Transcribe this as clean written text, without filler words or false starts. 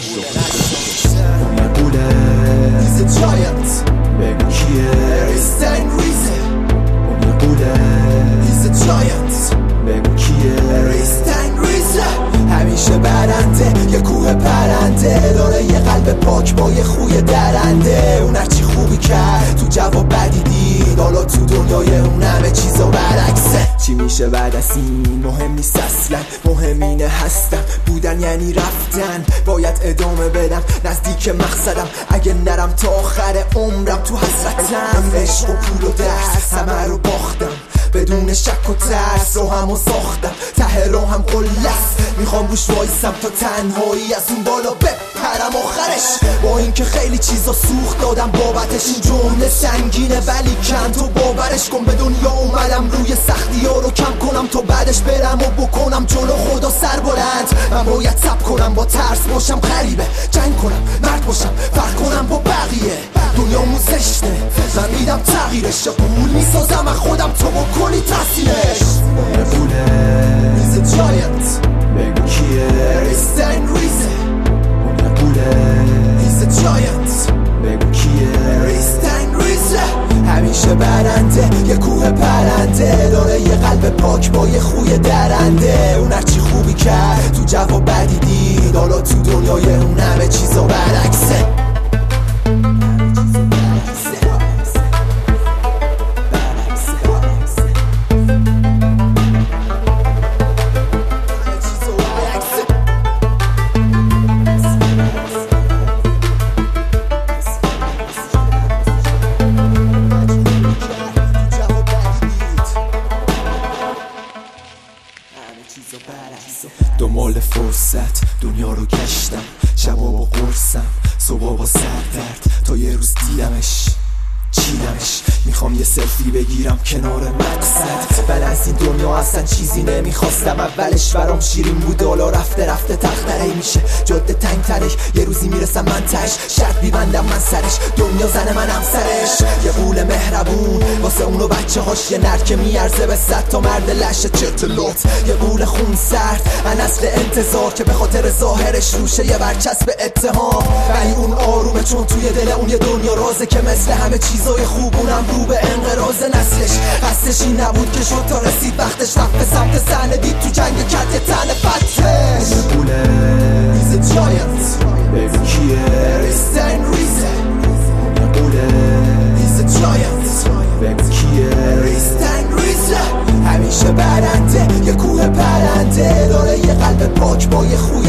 یه قوله He's a giant بگو کیه ریستن ریزه اون یه قوله He's a giant بگو کیه ریستن ریزه همیشه برنده یه کوه پرنده داره یه قلب پاک با یه خوی درنده اون هرچی خوبی کرد تو جواب بدی دید حالا تو دنیای اون همه چیزا برعکسه چی میشه بعد از این مهم نیست اصلا مهم اینه هستم بودن یعنی رفتن باید ادامه بدم نزدیک مقصدم اگه نرم تا آخر عمرم تو حسرتم عشق و پول و درس همه رو باختم بدون شک و ترس راهم و ساختم ته راهم قلست میخوام روش وایسم تا تنهایی از اون بالا بپرم آخرش با اینکه خیلی چیزا سوخت دادم بابتش این جمله سنگینه ولی کن تو باورش کن به دنیا اومدم روی سختی ها رو کم کنم تا بعدش برم و بکنم جلو خدا سر بلند من باید صبر کنم با ترس باشم غریبه جنگ کنم مرد باشم فرق کنم با بقیه دنیا موزشته من میدم تغییرش قول میسازم از خودم تو بکنی تحسینش یه قوله He's a giant بگو کیه ریستن ریزه اون یه قوله He's a giant بگو کیه ریستن ریزه همیشه برنده یه کوه پرنده داره یه قلب پاک با یه خوی درنده اون هرچی خوبی کرد تو جواب بدی دید حالا تو دنیای اون همه چیزا برعکسه دنبال فرصت دنیا رو گشتم شبا با قرصم صبح با سردرد تا یه روز دیدمش چیدمش میخوام یه سلفی بگیرم کنار مقصد ولی از این دنیا اصلا چیزی نمیخواستم اولش برام شیرین بود حالا رفته رفته تختره میشه جاده تنگ ترش یه روزی میرسم من تش شرط بیبندم من سرش دنیا زن من همسرش یه قول مهربون واسه اونو بچه هاش یه نر که میارزه به 100 تا مرد لشه چرتلوت یه قول خون سرد من اصل انتظار که به خاطر ظاهرش روشه یه برچسب اتهام ولی اون آرومه چون توی دل اون یه دنیا رازه که مثل همه چیزای خوب اونم رو به انقراض نسلش هستش این نبود که شد تا رسید وقتش رفت به سمت صحنه دید تو جنگ کرد یه تن فتش یه قوله He's a giant بگو کیه ریستن ریزه یه قوله He's a giant بگو کیه ریستن ریزه همیشه برنده یه کوه پرنده داره یه قلب پاک با یه خوی